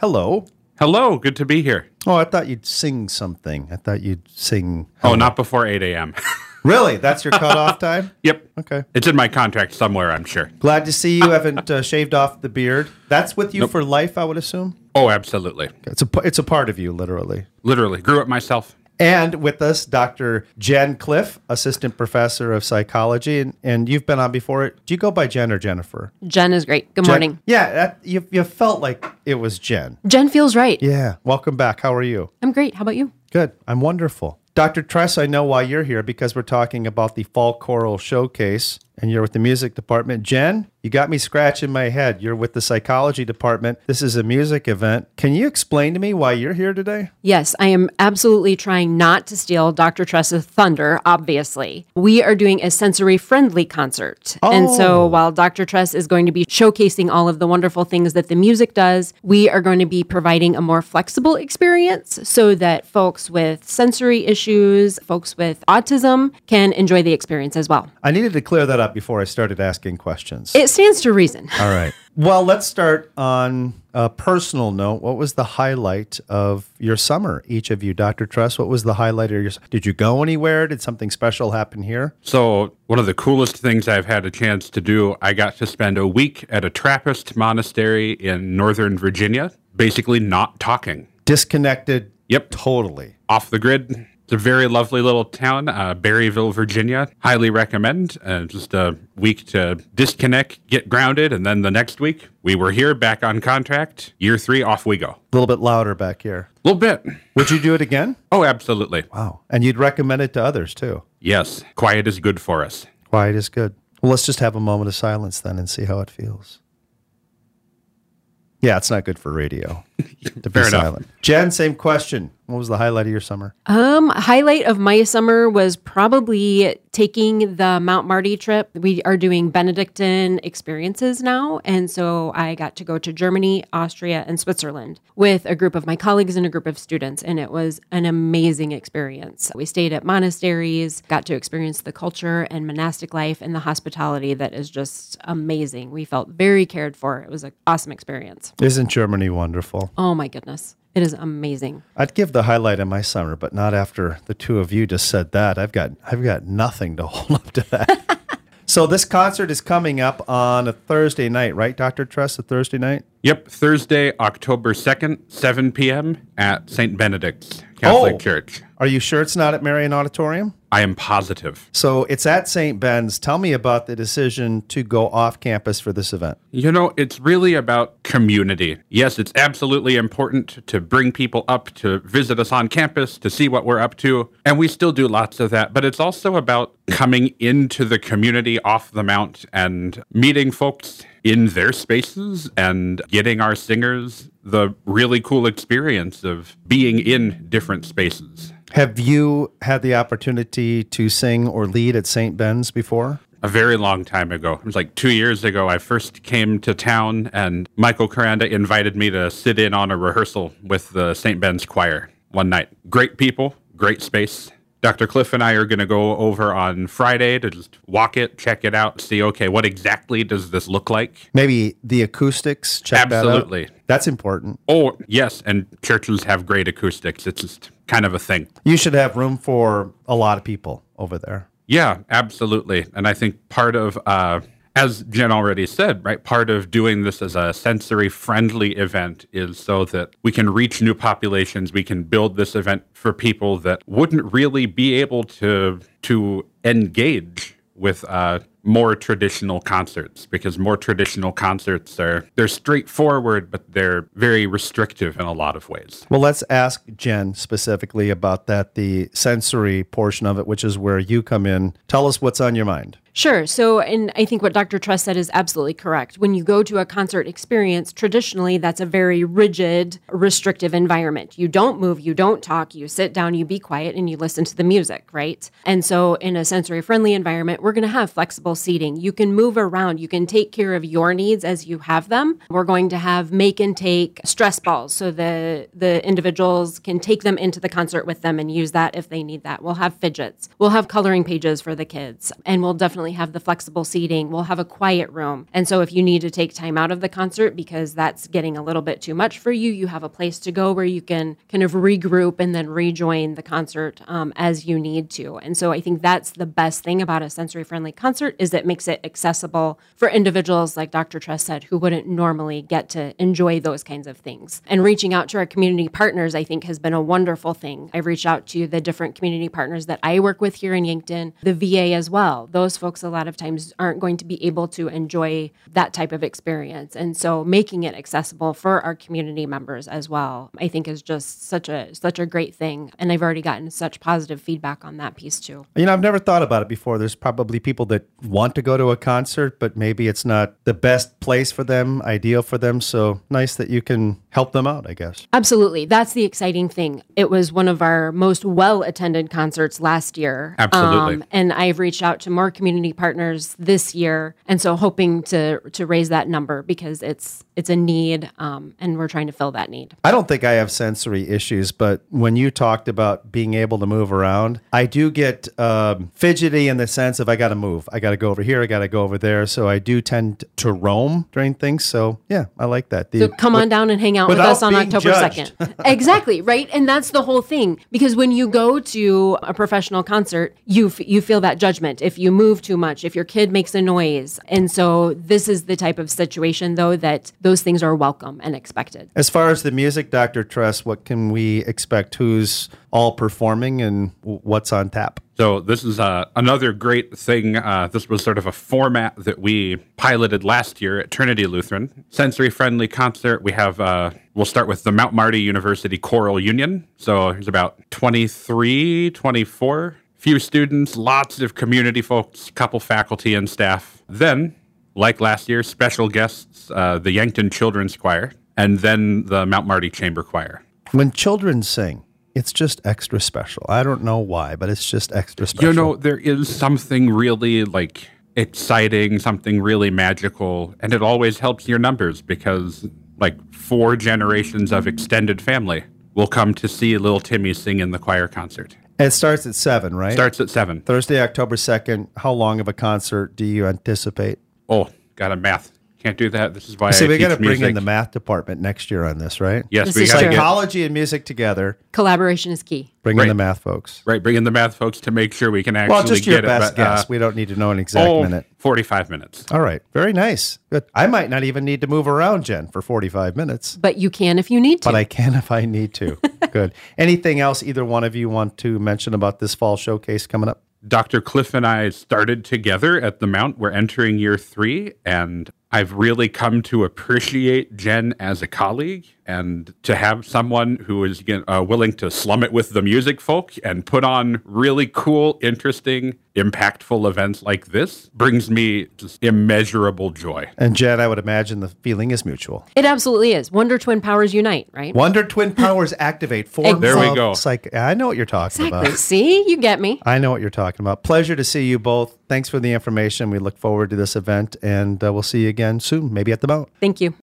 Hello. Hello, good to be here. Oh, I thought you'd sing something. I thought you'd sing. Oh, not before 8 a.m. Really? That's your cutoff time? Yep. Okay. It's in my contract somewhere, I'm sure. Glad to see you haven't shaved off the beard. That's with you for life, I would assume? Oh, absolutely. It's a part of you, literally. Literally. Grew it myself. And with us, Dr. Jen Cliff, Assistant Professor of Psychology. And you've been on before. Do you go by Jen or Jennifer? Jen is great. Good Jen? morning. Yeah, you felt like it was Jen. Jen feels right. Yeah. Welcome back. How are you? I'm great. How about you? Good. I'm wonderful. Dr. Tress, I know why you're here because we're talking about the Fall Choral Showcase, and you're with the music department. Jen, you got me scratching my head. You're with the psychology department. This is a music event. Can you explain to me why you're here today? Yes, I am absolutely trying not to steal Dr. Tress's thunder, obviously. We are doing a sensory-friendly concert. And so while Dr. Tress is going to be showcasing all of the wonderful things that the music does, we are going to be providing a more flexible experience so that folks with sensory issues, folks with autism can enjoy the experience as well. I needed to clear that up before I started asking questions. It stands to reason. All right. Well, let's start on a personal note. What was the highlight of your summer? Each of you, Dr. Tress, what was the highlight of your summer? Did you go anywhere? Did something special happen here? So one of the coolest things I've had a chance to do, I got to spend a week at a Trappist monastery in Northern Virginia, basically not talking. Disconnected? Yep. Totally. Off the grid. It's a very lovely little town, Berryville, Virginia. Highly recommend. Just a week to disconnect, get grounded, and then the next week, we were here, back on contract. Year 3, off we go. A little bit louder back here. A little bit. Would you do it again? Oh, absolutely. Wow. And you'd recommend it to others, too? Yes. Quiet is good for us. Quiet is good. Well, let's just have a moment of silence then and see how it feels. Yeah, it's not good for radio to be Fair enough. silent. Jen, same question. What was the highlight of your summer? Highlight of my summer was probably taking the Mount Marty trip. We are doing Benedictine experiences now. And so I got to go to Germany, Austria, and Switzerland with a group of my colleagues and a group of students. And it was an amazing experience. We stayed at monasteries, got to experience the culture and monastic life and the hospitality that is just amazing. We felt very cared for. It was an awesome experience. Isn't Germany wonderful? Oh my goodness. It is amazing. I'd give the highlight of my summer, but not after the two of you just said that. I've got nothing to hold up to that. So this concert is coming up on a Thursday night, right, Dr. Tress, a Thursday night? Yep, Thursday, October 2nd, 7 p.m. at St. Benedict's Catholic Church. Are you sure it's not at Marion Auditorium? I am positive. So it's at St. Ben's. Tell me about the decision to go off campus for this event. You know, it's really about community. Yes, it's absolutely important to bring people up to visit us on campus, to see what we're up to, and we still do lots of that, but it's also about coming into the community off the mount and meeting folks in their spaces and getting our singers the really cool experience of being in different spaces. Have you had the opportunity to sing or lead at St. Ben's before? A very long time ago. It was like 2 years ago. I first came to town and Michael Caranda invited me to sit in on a rehearsal with the St. Ben's choir one night. Great people, great space. Dr. Cliff and I are going to go over on Friday to just walk it, check it out, see, okay, what exactly does this look like? Maybe the acoustics, check Absolutely. that out. That's important. Oh, yes, and churches have great acoustics. It's just kind of a thing. You should have room for a lot of people over there. Yeah, absolutely. And I think part of, as Jen already said, right, part of doing this as a sensory-friendly event is so that we can reach new populations. We can build this event for people that wouldn't really be able to engage with more traditional concerts, because more traditional concerts they're straightforward, but they're very restrictive in a lot of ways. Well, let's ask Jen specifically about that, the sensory portion of it, which is where you come in. Tell us what's on your mind. Sure. So, and I think what Dr. Tress said is absolutely correct. When you go to a concert experience, traditionally, that's a very rigid, restrictive environment. You don't move, you don't talk, you sit down, you be quiet, and you listen to the music, right? And so in a sensory-friendly environment, we're going to have flexible seating. You can move around. You can take care of your needs as you have them. We're going to have make and take stress balls so the individuals can take them into the concert with them and use that if they need that. We'll have fidgets. We'll have coloring pages for the kids. And we'll definitely definitely have the flexible seating. We'll have a quiet room. And so if you need to take time out of the concert because that's getting a little bit too much for you, you have a place to go where you can kind of regroup and then rejoin the concert as you need to. And so I think that's the best thing about a sensory-friendly concert is it makes it accessible for individuals, like Dr. Tress said, who wouldn't normally get to enjoy those kinds of things. And reaching out to our community partners, I think, has been a wonderful thing. I've reached out to the different community partners that I work with here in Yankton, the VA as well. Those folks a lot of times aren't going to be able to enjoy that type of experience. And so making it accessible for our community members as well, I think is just such a great thing. And I've already gotten such positive feedback on that piece too. You know, I've never thought about it before. There's probably people that want to go to a concert, but maybe it's not the best place for them, ideal for them. So nice that you can help them out, I guess. Absolutely. That's the exciting thing. It was one of our most well-attended concerts last year. Absolutely. And I've reached out to more community partners this year. And so hoping to raise that number because it's a need and we're trying to fill that need. I don't think I have sensory issues, but when you talked about being able to move around, I do get fidgety in the sense of I got to move. I got to go over here. I got to go over there. So I do tend to roam during things. So yeah, I like that. So come on down and hang out with without us on being October judged. 2nd. Exactly, right? And that's the whole thing. Because when you go to a professional concert, you feel that judgment if you move too much, if your kid makes a noise. And so this is the type of situation, though, that those things are welcome and expected. As far as the music, Dr. Tress, what can we expect? Who's all performing and what's on tap? So this is another great thing. This was sort of a format that we piloted last year at Trinity Lutheran. Sensory-friendly concert. We have, we'll start with the Mount Marty University Choral Union. So there's about 23, 24, few students, lots of community folks, couple faculty and staff. Then, like last year, special guests, the Yankton Children's Choir, and then the Mount Marty Chamber Choir. When children sing, it's just extra special. I don't know why, but it's just extra special. You know, there is something really exciting, something really magical, and it always helps your numbers because 4 generations of extended family will come to see little Timmy sing in the choir concert. And it starts at 7, right? Starts at 7. Thursday, October 2nd. How long of a concert do you anticipate? Oh, got a math. Can't do that. This is why See, I we got teach to bring music. in the math department next year on this, right? Yes, This we is got to true. get Psychology and music together. Collaboration is key. Bring in Right. the math folks. right. Bring in the math folks to make sure we can actually Well, just your get best it. guess. We don't need to know an exact minute. 45 minutes. All right. Very nice. Good. I might not even need to move around, Jen, for 45 minutes, But you can if you need to. but I can if I need to. Good. Anything else either one of you want to mention about this fall showcase coming up? Dr. Cliff and I started together at the Mount. We're entering year 3, and I've really come to appreciate Jen as a colleague and to have someone who is willing to slum it with the music folk and put on really cool, interesting, impactful events like this brings me just immeasurable joy. And Jen, I would imagine the feeling is mutual. It absolutely is. Wonder Twin powers unite, right? Wonder Twin Powers activate. Forms There we of go. I know what you're talking Exactly. about. See, you get me. I know what you're talking about. Pleasure to see you both. Thanks for the information. We look forward to this event, and we'll see you again soon, maybe at the Mount. Thank you.